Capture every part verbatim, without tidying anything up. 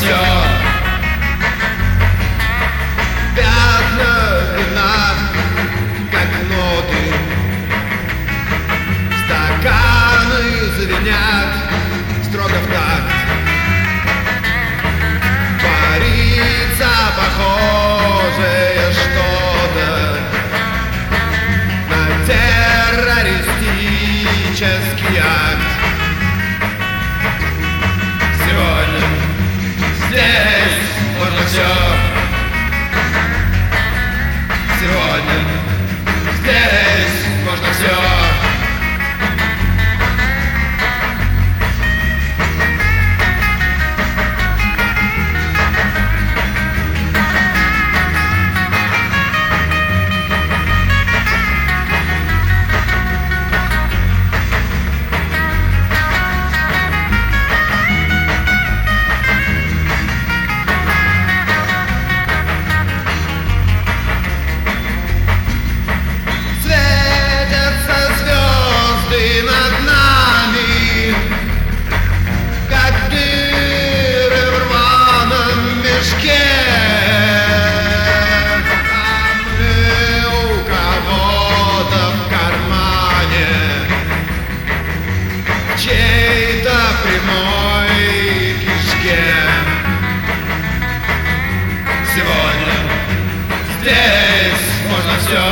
все. Пятна вина, как ноты, стаканы звенят строго в такт. Творится похожее что-то на террористический акт. Сегодня здесь можно все. Сегодня здесь можно все. Чей-то прямой кишке. Сегодня здесь можно все.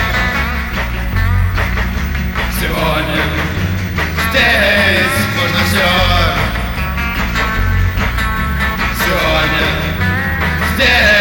Сегодня здесь можно все. Сегодня здесь